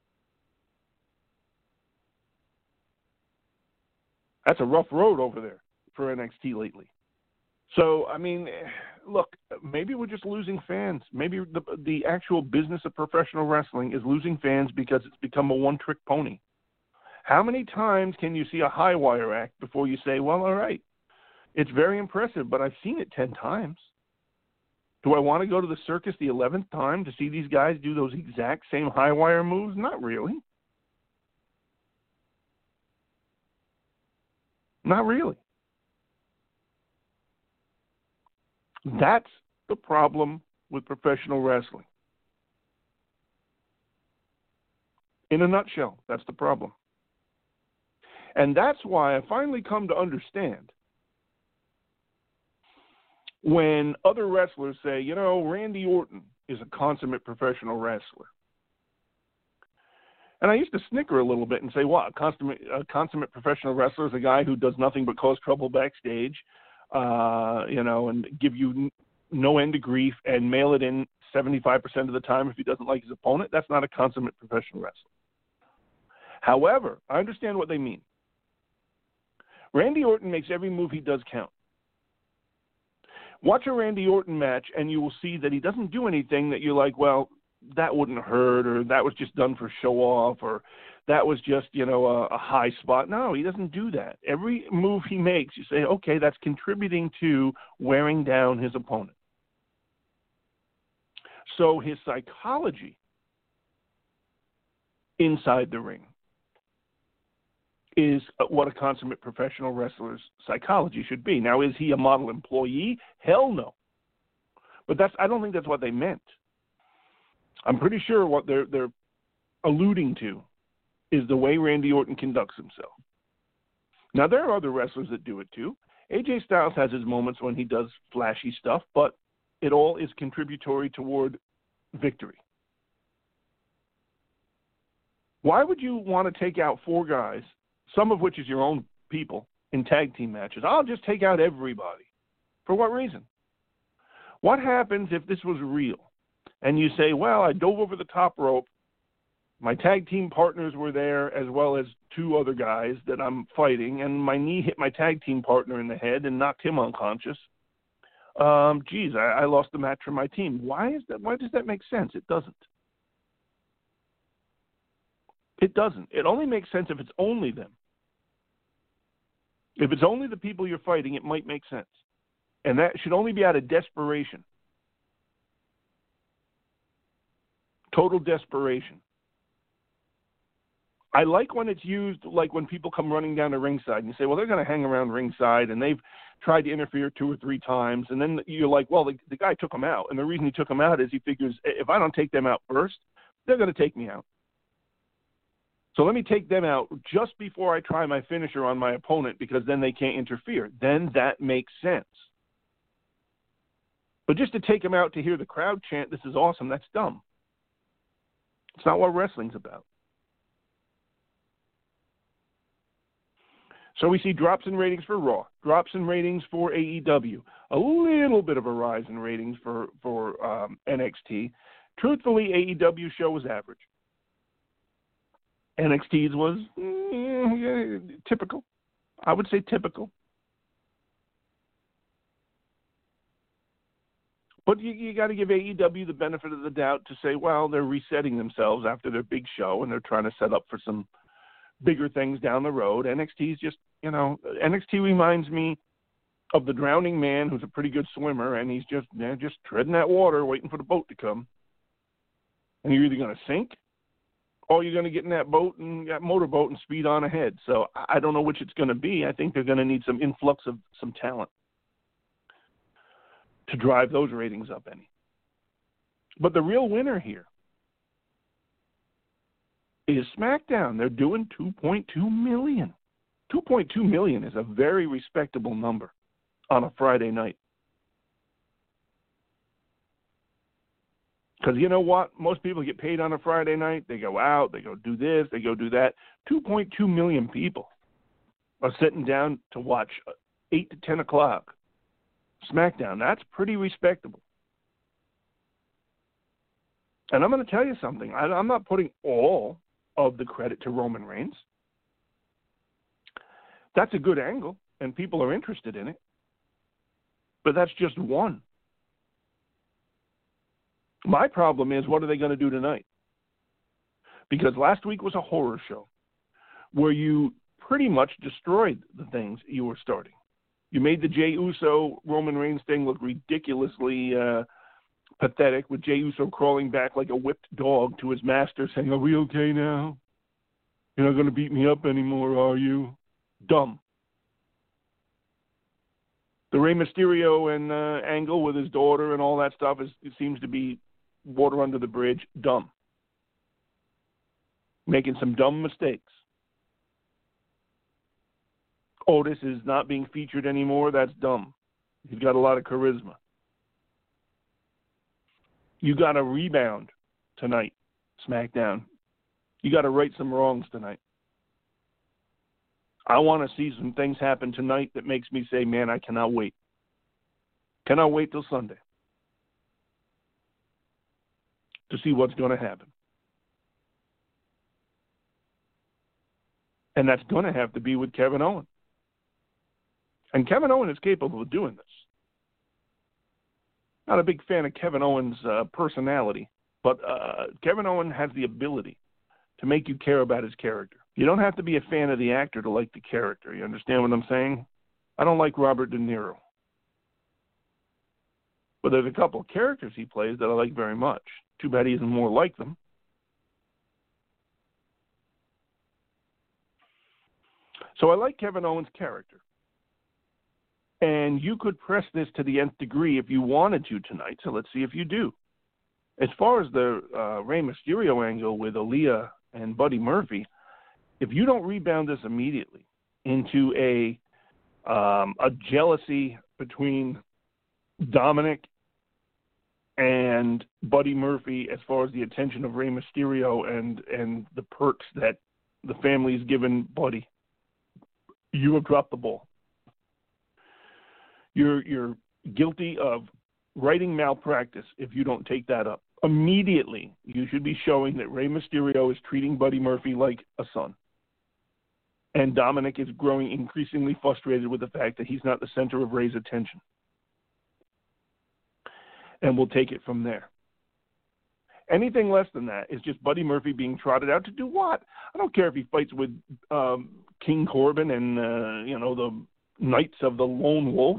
That's a rough road over there for N X T lately. So, I mean, look, maybe we're just losing fans. Maybe the the actual business of professional wrestling is losing fans because it's become a one-trick pony. How many times can you see a high wire act before you say, well, all right, it's very impressive, but I've seen it ten times. Do I want to go to the circus the eleventh time to see these guys do those exact same high wire moves? Not really. Not really. That's the problem with professional wrestling. In a nutshell, that's the problem. And that's why I finally come to understand when other wrestlers say, you know, Randy Orton is a consummate professional wrestler. And I used to snicker a little bit and say, what, a consummate, a consummate professional wrestler is a guy who does nothing but cause trouble backstage, uh, you know, and give you n- no end of grief and mail it in seventy-five percent of the time if he doesn't like his opponent. That's not a consummate professional wrestler. However, I understand what they mean. Randy Orton makes every move he does count. Watch a Randy Orton match, and you will see that he doesn't do anything that you're like, well, that wouldn't hurt, or that was just done for show off, or that was just, you know, a, a high spot. No, he doesn't do that. Every move he makes, you say, okay, that's contributing to wearing down his opponent. So his psychology inside the ring is what a consummate professional wrestler's psychology should be. Now, is he a model employee? Hell no. But that's I don't think that's what they meant. I'm pretty sure what they're they're alluding to is the way Randy Orton conducts himself. Now, there are other wrestlers that do it too. A J Styles has his moments when he does flashy stuff, but it all is contributory toward victory. Why would you want to take out four guys, some of which is your own people, in tag team matches? I'll just take out everybody. For what reason? What happens if this was real? And you say, well, I dove over the top rope. My tag team partners were there, as well as two other guys that I'm fighting, and my knee hit my tag team partner in the head and knocked him unconscious. Um, geez, I, I lost the match for my team. Why is that? Why does that make sense? It doesn't. It doesn't. It only makes sense if it's only them. If it's only the people you're fighting, it might make sense. And that should only be out of desperation. Total desperation. I like when it's used, like when people come running down to ringside and you say, well, they're going to hang around ringside and they've tried to interfere two or three times. And then you're like, well, the, the guy took them out. And the reason he took them out is he figures if I don't take them out first, they're going to take me out. So let me take them out just before I try my finisher on my opponent, because then they can't interfere. Then that makes sense. But just to take them out to hear the crowd chant, this is awesome, that's dumb. It's not what wrestling's about. So we see drops in ratings for Raw, drops in ratings for A E W, a little bit of a rise in ratings for, for um, N X T. Truthfully, A E W show was average. N X T's was mm, yeah, typical. I would say typical. But you, you got to give A E W the benefit of the doubt to say, well, they're resetting themselves after their big show, and they're trying to set up for some bigger things down the road. N X T's just, you know, N X T reminds me of the drowning man who's a pretty good swimmer, and he's just you know, just treading that water, waiting for the boat to come. And you're either going to sink, or you're going to get in that boat and that motorboat and speed on ahead. So I don't know which it's going to be. I think they're going to need some influx of some talent to drive those ratings up any. But the real winner here is SmackDown. They're doing two point two million. two point two million is a very respectable number on a Friday night. Because you know what? Most people get paid on a Friday night. They go out, they go do this, they go do that. two point two million people are sitting down to watch eight to ten o'clock SmackDown. That's pretty respectable. And I'm going to tell you something. I, I'm not putting all of the credit to Roman Reigns. That's a good angle, and people are interested in it. But that's just one. My problem is, what are they going to do tonight? Because last week was a horror show where you pretty much destroyed the things you were starting. You made the Jey Uso Roman Reigns thing look ridiculously uh, pathetic, with Jey Uso crawling back like a whipped dog to his master saying, are we okay now? You're not going to beat me up anymore, are you? Dumb. The Rey Mysterio and uh, angle with his daughter and all that stuff is it seems to be water under the bridge. Dumb. Making some dumb mistakes. Otis is not being featured anymore. That's dumb. He's got a lot of charisma. You got to rebound tonight, SmackDown. You got to right some wrongs tonight. I want to see some things happen tonight that makes me say, man, I cannot wait. Cannot wait till Sunday to see what's going to happen. And that's going to have to be with Kevin Owens. And Kevin Owens is capable of doing this. not a big fan of Kevin Owens' uh, personality, but uh, Kevin Owens has the ability to make you care about his character. You don't have to be a fan of the actor to like the character. You understand what I'm saying? I don't like Robert De Niro. But there's a couple of characters he plays that I like very much. Too bad he isn't more like them. So I like Kevin Owens' character. And you could press this to the nth degree if you wanted to tonight, so let's see if you do. As far as the uh, Rey Mysterio angle with Aaliyah and Buddy Murphy, if you don't rebound this immediately into a um, a jealousy between Dominic and Buddy Murphy as far as the attention of Rey Mysterio and, and the perks that the family's given Buddy, you have dropped the ball. You're you're guilty of writing malpractice if you don't take that up. Immediately, you should be showing that Rey Mysterio is treating Buddy Murphy like a son. And Dominic is growing increasingly frustrated with the fact that he's not the center of Rey's attention. And we'll take it from there. Anything less than that is just Buddy Murphy being trotted out to do what? I don't care if he fights with um, King Corbin and, uh, you know, the Knights of the Lone Wolf,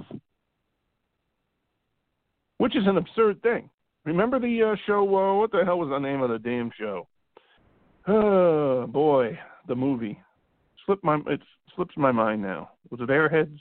which is an absurd thing. Remember the uh, show, uh, what the hell was the name of the damn show? Oh, boy, the movie. Slipped my, it slips my mind now. Was it Airheads?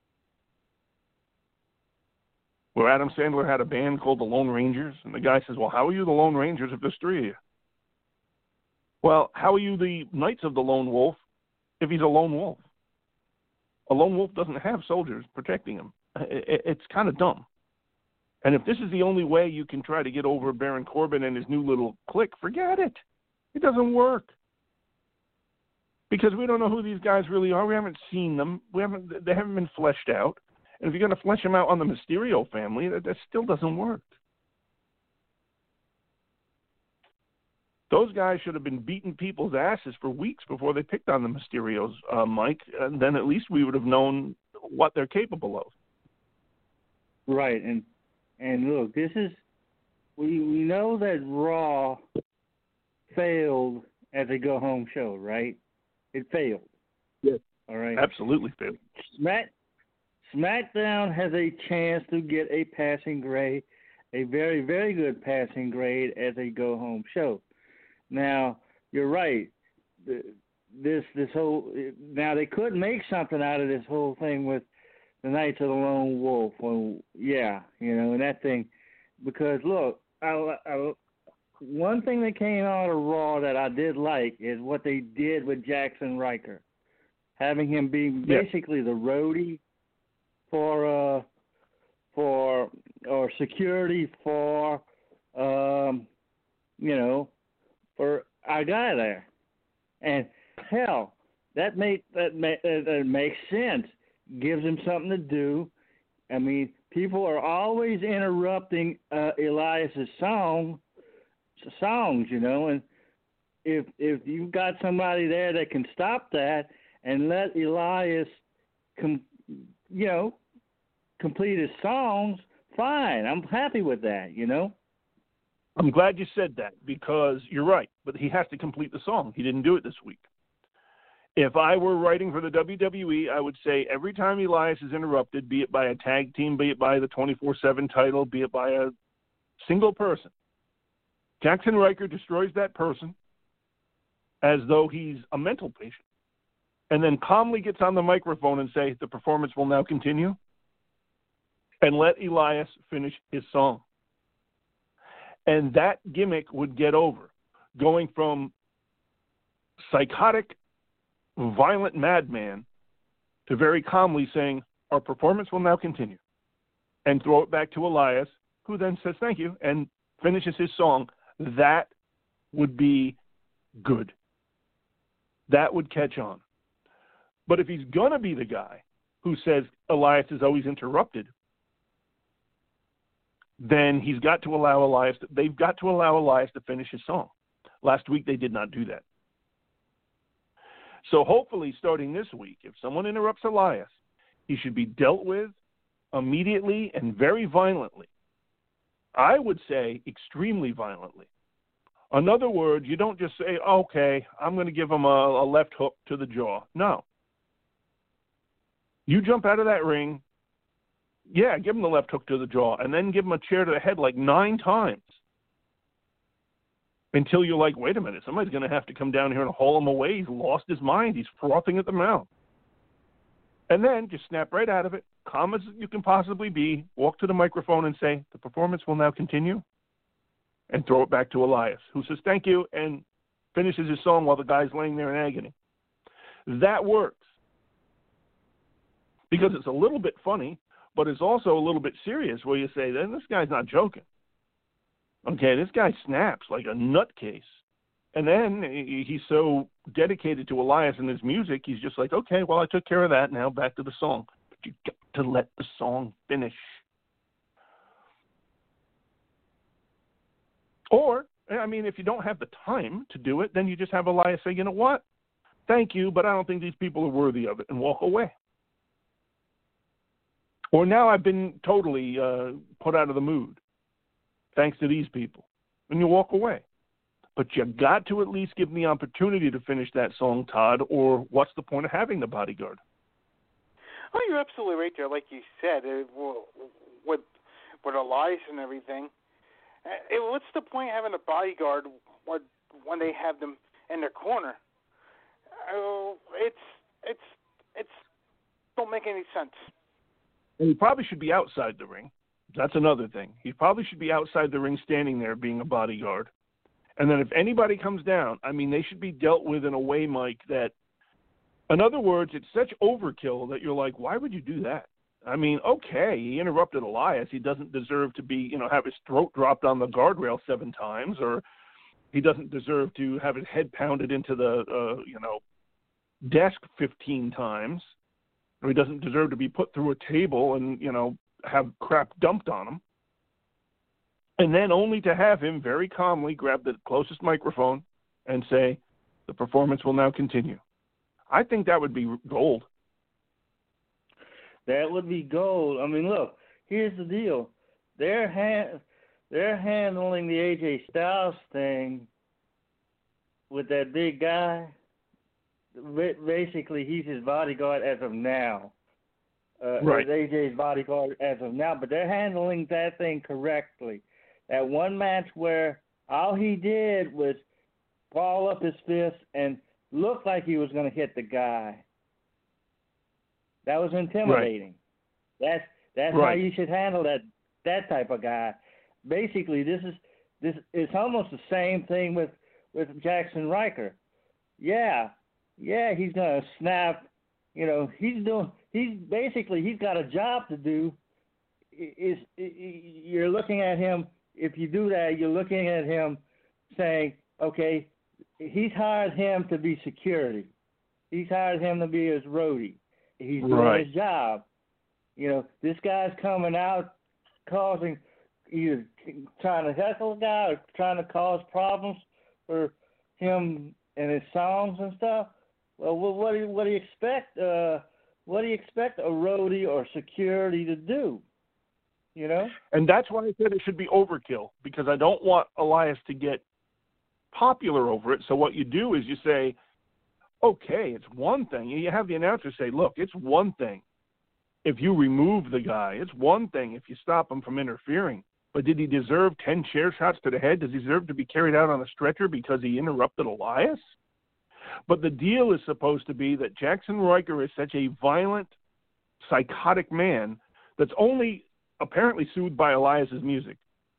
Where Adam Sandler had a band called the Lone Rangers, and the guy says, well, how are you the Lone Rangers if there's three of you? Well, how are you the Knights of the Lone Wolf if he's a lone wolf? A lone wolf doesn't have soldiers protecting him. It's kind of dumb. And if this is the only way you can try to get over Baron Corbin and his new little clique, forget it. It doesn't work. Because we don't know who these guys really are. We haven't seen them. We haven't. They haven't been fleshed out. And if you're going to flesh them out on the Mysterio family, that, that still doesn't work. Those guys should have been beating people's asses for weeks before they picked on the Mysterios, uh, Mike. And then at least we would have known what they're capable of. Right, and and look, this is we we know that Raw failed as a go home show, right? It failed. Yes. All right. Absolutely failed. Smack SmackDown has a chance to get a passing grade, a very very good passing grade as a go home show. Now, you're right. This this whole now they could make something out of this whole thing with the Knights of the Lone Wolf. Well, yeah, you know, and that thing, because look, I, I, one thing that came out of Raw that I did like is what they did with Jackson Riker, having him be basically yeah. the roadie for uh for or security for um you know. for our guy there. And hell, that make that, make, that, that makes sense. Gives him something to do. I mean, people are always interrupting uh, Elias's song songs, you know, and if if you've got somebody there that can stop that and let Elias com, you know, complete his songs, fine. I'm happy with that, you know. I'm glad you said that because you're right, but he has to complete the song. He didn't do it this week. If I were writing for the W W E, I would say every time Elias is interrupted, be it by a tag team, be it by the twenty-four seven title, be it by a single person, Jackson Riker destroys that person as though he's a mental patient and then calmly gets on the microphone and say, the performance will now continue, and let Elias finish his song. And that gimmick would get over, going from psychotic, violent madman to very calmly saying, our performance will now continue, and throw it back to Elias, who then says thank you and finishes his song. That would be good. That would catch on. But if he's going to be the guy who says Elias is always interrupted, then he's got to allow Elias, to, they've got to allow Elias to finish his song. Last week they did not do that. So hopefully starting this week, if someone interrupts Elias, he should be dealt with immediately and very violently. I would say extremely violently. In other words, you don't just say, okay, I'm going to give him a, a left hook to the jaw. No. You jump out of that ring, yeah, give him the left hook to the jaw, and then give him a chair to the head like nine times until you're like, wait a minute, somebody's going to have to come down here and haul him away. He's lost his mind. He's frothing at the mouth. And then just snap right out of it, calm as you can possibly be, walk to the microphone and say, the performance will now continue, and throw it back to Elias, who says thank you and finishes his song while the guy's laying there in agony. That works because it's a little bit funny, but it's also a little bit serious where you say, then this guy's not joking. Okay, this guy snaps like a nutcase. And then he's so dedicated to Elias and his music, he's just like, okay, well, I took care of that. Now back to the song. But you got to let the song finish. Or, I mean, if you don't have the time to do it, then you just have Elias say, you know what? Thank you, but I don't think these people are worthy of it, and walk away. Or now I've been totally uh, put out of the mood, thanks to these people, and you walk away. But you got to at least give them the opportunity to finish that song, Todd, or what's the point of having the bodyguard? Oh, you're absolutely right there. Like you said, it, with, with Elias and everything, it, what's the point of having a bodyguard when they have them in their corner? Uh, it's, it's, it's, don't make any sense. And he probably should be outside the ring. That's another thing. He probably should be outside the ring standing there being a bodyguard. And then if anybody comes down, I mean, they should be dealt with in a way, Mike, that, in other words, it's such overkill that you're like, why would you do that? I mean, okay, he interrupted Elias. He doesn't deserve to be, you know, have his throat dropped on the guardrail seven times, or he doesn't deserve to have his head pounded into the, uh, you know, desk fifteen times, or he doesn't deserve to be put through a table and, you know, have crap dumped on him. And then only to have him very calmly grab the closest microphone and say, the performance will now continue. I think that would be gold. That would be gold. I mean, look, here's the deal. They're, ha- they're handling the A J Styles thing with that big guy. Basically, he's his bodyguard as of now. Uh, right. A J's bodyguard as of now. But they're handling that thing correctly. That one match where all he did was ball up his fist and look like he was going to hit the guy. That was intimidating. Right. That's that's right. how you should handle that that type of guy. Basically, this is this it's almost the same thing with, with Jackson Riker. Yeah, yeah, he's going to snap. You know, he's doing. He's basically he's got a job to do. Is you're looking at him. If you do that, you're looking at him saying, okay, he's hired him to be security. He's hired him to be his roadie. He's doing right. his job. You know, this guy's coming out causing, either trying to heckle a guy or trying to cause problems for him and his songs and stuff. Well, what do you, what do you expect? Uh, what do you expect a roadie or security to do? You know? And that's why I said it should be overkill, because I don't want Elias to get popular over it. So what you do is you say, okay, it's one thing. You have the announcer say, look, it's one thing if you remove the guy. It's one thing if you stop him from interfering. But did he deserve ten chair shots to the head? Does he deserve to be carried out on a stretcher because he interrupted Elias? But the deal is supposed to be that Jackson Riker is such a violent, psychotic man that's only apparently soothed by Elias's music.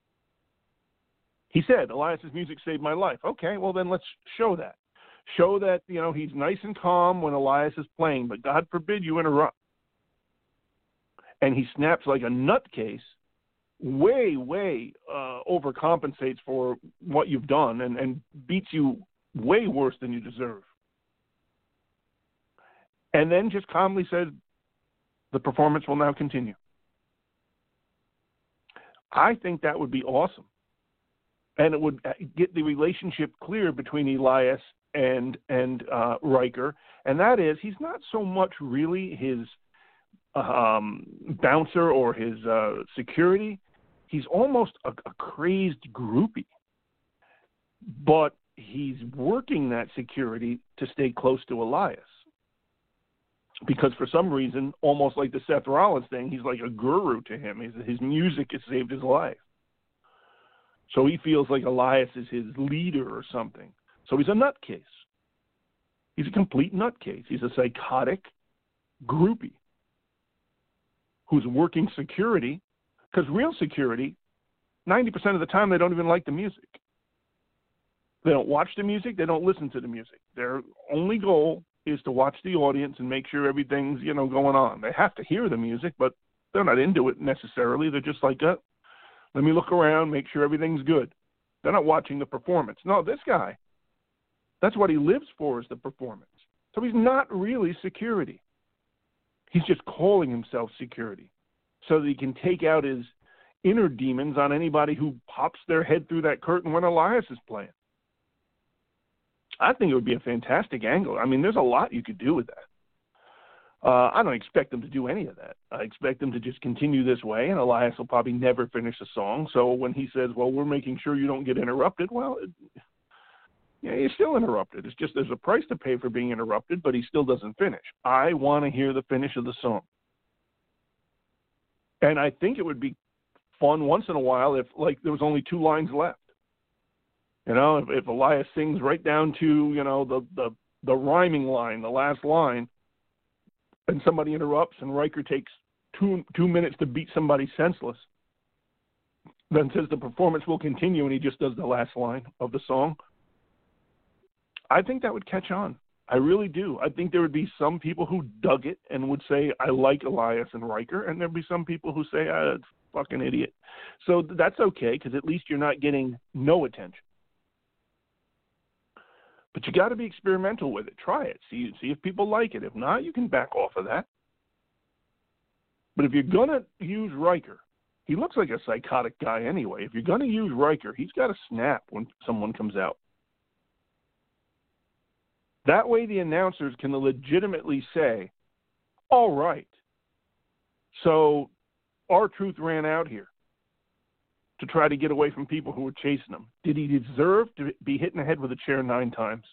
He said, Elias's music saved my life. Okay, well then let's show that. Show that, you know, he's nice and calm when Elias is playing, but God forbid you interrupt. And he snaps like a nutcase, way, way uh, overcompensates for what you've done and, and beats you way worse than you deserve. And then just calmly said, the performance will now continue. I think that would be awesome. And it would get the relationship clear between Elias and and uh, Riker. And that is, he's not so much really his um, bouncer or his uh, security. he's almost a, a crazed groupie. But he's working that security to stay close to Elias. Because for some reason, almost like the Seth Rollins thing, he's like a guru to him. His, his music has saved his life. So he feels like Elias is his leader or something. So he's a nutcase. He's a complete nutcase. He's a psychotic groupie who's working security, because real security, ninety percent of the time, they don't even like the music. They don't watch the music. They don't listen to the music. Their only goal is to watch the audience and make sure everything's, you know, going on. They have to hear the music, but they're not into it necessarily. They're just like, uh, let me look around, make sure everything's good. They're not watching the performance. No, this guy, that's what he lives for, is the performance. So he's not really security. He's just calling himself security so that he can take out his inner demons on anybody who pops their head through that curtain when Elias is playing. I think it would be a fantastic angle. I mean, there's a lot you could do with that. Uh, I don't expect them to do any of that. I expect them to just continue this way, and Elias will probably never finish a song. So when he says, well, we're making sure you don't get interrupted, well, it, yeah, he's still interrupted. It's just there's a price to pay for being interrupted, but he still doesn't finish. I want to hear the finish of the song. And I think it would be fun once in a while if, like, there was only two lines left. You know, if, if Elias sings right down to, you know, the, the, the rhyming line, the last line, and somebody interrupts and Riker takes two two minutes to beat somebody senseless, then says the performance will continue and he just does the last line of the song, I think that would catch on. I really do. I think there would be some people who dug it and would say, I like Elias and Riker, and there'd be some people who say, ah, it's fucking idiot. So that's okay, because at least you're not getting no attention. But you got to be experimental with it. Try it. See see if people like it. If not, you can back off of that. But if you're going to use Riker, he looks like a psychotic guy anyway. If you're going to use Riker, he's got to snap when someone comes out. That way the announcers can legitimately say, all right, so R-Truth ran out here to try to get away from people who were chasing him. Did he deserve to be hit in the head with a chair nine times?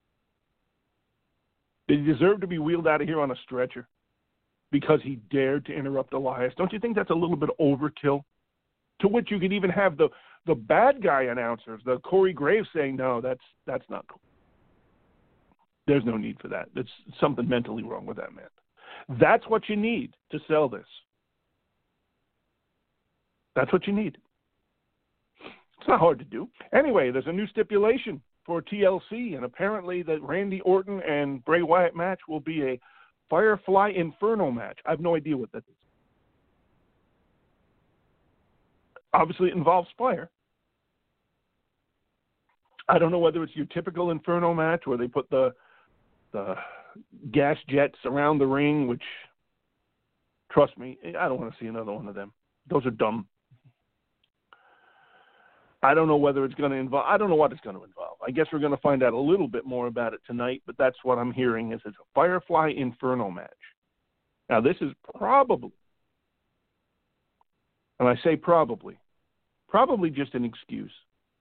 Did he deserve to be wheeled out of here on a stretcher because he dared to interrupt Elias? Don't you think that's a little bit overkill? To which you could even have the, the bad guy announcers, the Corey Graves, saying, no, that's that's not cool. There's no need for that. There's something mentally wrong with that man. That's what you need to sell this. That's what you need. It's not hard to do. Anyway, there's a new stipulation for T L C, and apparently the Randy Orton and Bray Wyatt match will be a Firefly Inferno match. I have no idea what that is. Obviously, it involves fire. I don't know whether it's your typical Inferno match where they put the the gas jets around the ring, which, trust me, I don't want to see another one of them. Those are dumb. I don't know whether it's going to involve, I don't know what it's going to involve. I guess we're going to find out a little bit more about it tonight, but that's what I'm hearing is it's a Firefly Inferno match. Now, this is probably, and I say probably, probably just an excuse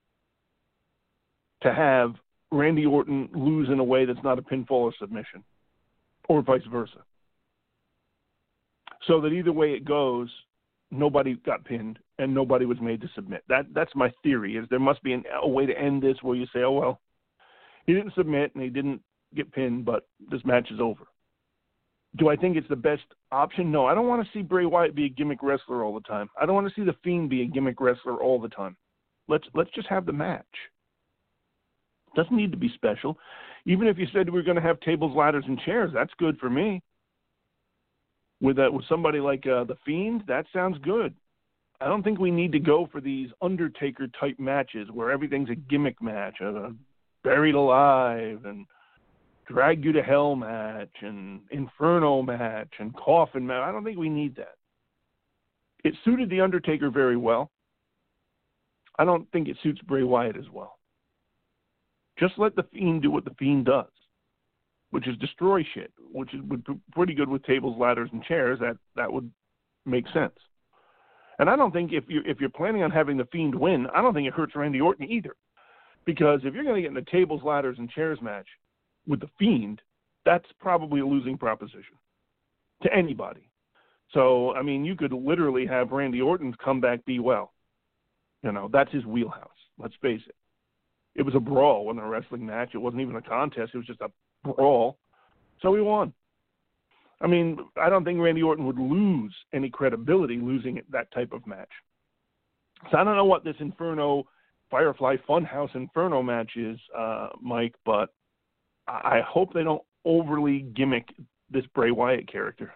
to have Randy Orton lose in a way that's not a pinfall or submission, or vice versa. So that either way it goes, nobody got pinned and nobody was made to submit. That That's my theory, is there must be an, a way to end this where you say, oh, well, he didn't submit and he didn't get pinned, but this match is over. Do I think it's the best option? No, I don't want to see Bray Wyatt be a gimmick wrestler all the time. I don't want to see The Fiend be a gimmick wrestler all the time. Let's let's just have the match. Doesn't need to be special. Even if you said we we're going to have tables, ladders, and chairs, that's good for me. With that, with somebody like uh, The Fiend, that sounds good. I don't think we need to go for these Undertaker-type matches where everything's a gimmick match, a buried alive, and drag you to hell match, and Inferno match, and coffin match. I don't think we need that. It suited The Undertaker very well. I don't think it suits Bray Wyatt as well. Just let The Fiend do what The Fiend does, which is destroy shit, which is would be pretty good with tables, ladders, and chairs. That that would make sense. And I don't think if you if you're planning on having the Fiend win, I don't think it hurts Randy Orton either, because if you're going to get in the tables, ladders, and chairs match with the Fiend, that's probably a losing proposition to anybody. So I mean, you could literally have Randy Orton's comeback be well. You know, that's his wheelhouse. Let's face it. It was a brawl, wasn't a wrestling match. It wasn't even a contest. It was just a brawl. So he won. I mean, I don't think Randy Orton would lose any credibility losing that type of match. So I don't know what this Inferno, Firefly Funhouse Inferno match is, uh, Mike, but I hope they don't overly gimmick this Bray Wyatt character.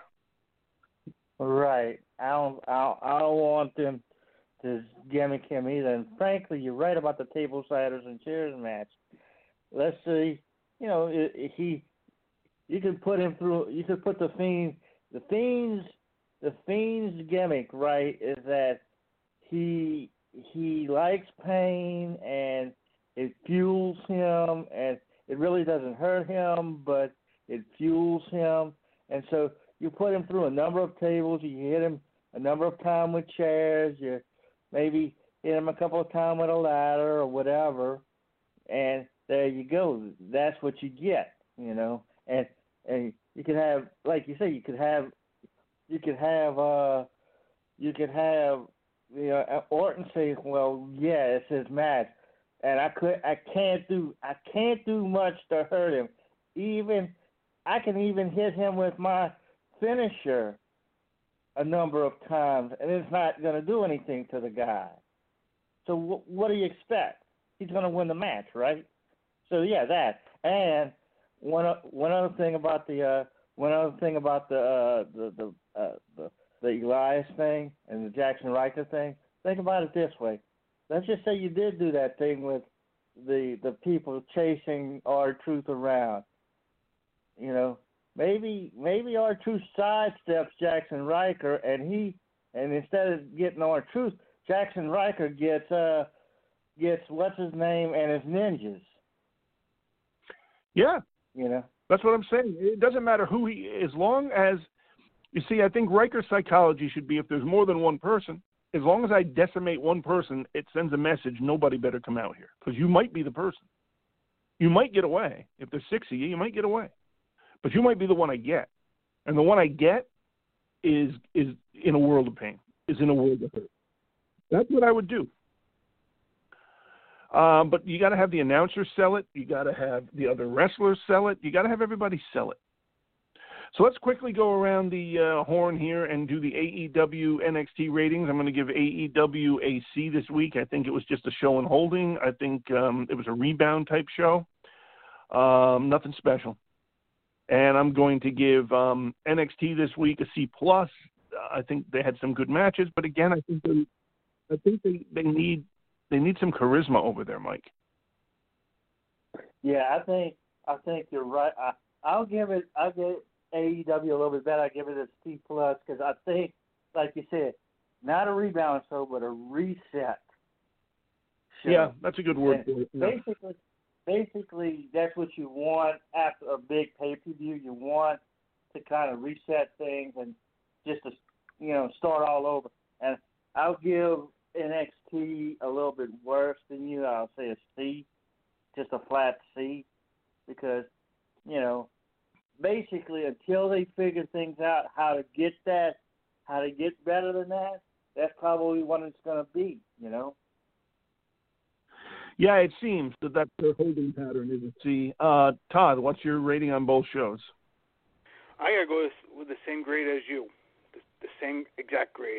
Right. I don't, I don't, I don't want them to gimmick him either. And frankly, you're right about the table ladders and chairs match. Let's see, you know, he, you could put him through. You could put the Fiend. The Fiend's, the Fiend's gimmick, right, is that he he likes pain and it fuels him, and it really doesn't hurt him, but it fuels him. And so you put him through a number of tables. You hit him a number of times with chairs. You maybe hit him a couple of times with a ladder or whatever, and there you go. That's what you get, you know. And and you could have, like you say, you could have, you could have, uh, you could have, you know, Orton say, well, yeah, it's his match, and I could, I can't do, I can't do much to hurt him. Even, I can even hit him with my finisher a number of times, and it's not going to do anything to the guy. So w- what do you expect? He's going to win the match, right? So yeah, that. And one one other thing about the uh, one other thing about the uh, the the, uh, the the Elias thing and the Jackson Riker thing. Think about it this way. Let's just say you did do that thing with the the people chasing R-Truth around. You know, maybe maybe R-Truth sidesteps Jackson Riker, and he and instead of getting R-Truth, Jackson Riker gets uh gets what's his name and his ninjas. Yeah, you know, that's what I'm saying. It doesn't matter who he, as long as you see. I think Riker's psychology should be if there's more than one person. As long as I decimate one person, it sends a message: nobody better come out here, because you might be the person. You might get away if there's six of you. You might get away, but you might be the one I get, and the one I get is is in a world of pain, is in a world of hurt. That's what I would do. Um, but you got to have the announcers sell it. You got to have the other wrestlers sell it. You got to have everybody sell it. So let's quickly go around the uh, horn here and do the A E W N X T ratings. I'm going to give A E W a C this week. I think it was just a show and holding. I think um, it was a rebound type show. Um, nothing special. And I'm going to give um, N X T this week a C plus. I think they had some good matches, but again, I think they, I think they, they need they need some charisma over there, Mike. Yeah, I think I think you're right. I, I'll give it. I'll give A E W a little bit better. I give it a C plus because I think, like you said, not a rebound show, but a reset show. Yeah, that's a good word for it. Yeah. Basically, basically, that's what you want after a big pay per view. You want to kind of reset things and just to, you know, start all over. And I'll give N X T a little bit worse than you. I'll say a C, just a flat C, because, you know, basically until they figure things out how to get that, how to get better than that, that's probably what it's going to be, you know? Yeah, it seems that that's their holding pattern is a C. Uh, Todd, what's your rating on both shows? I got to go with, with the same grade as you, the, the same exact grade.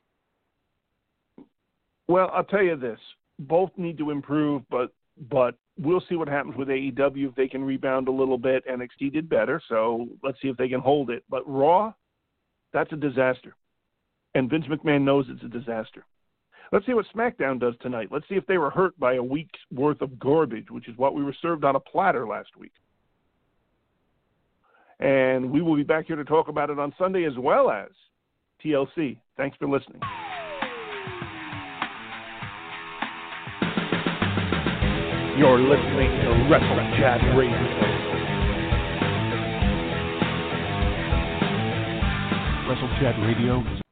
Well, I'll tell you this. Both need to improve, but but we'll see what happens with A E W if they can rebound a little bit. N X T did better, so let's see if they can hold it. But Raw, that's a disaster. And Vince McMahon knows it's a disaster. Let's see what SmackDown does tonight. Let's see if they were hurt by a week's worth of garbage, which is what we were served on a platter last week. And we will be back here to talk about it on Sunday as well as T L C. Thanks for listening. You're listening to Wrestle Chat Radio. Wrestle Chat Radio is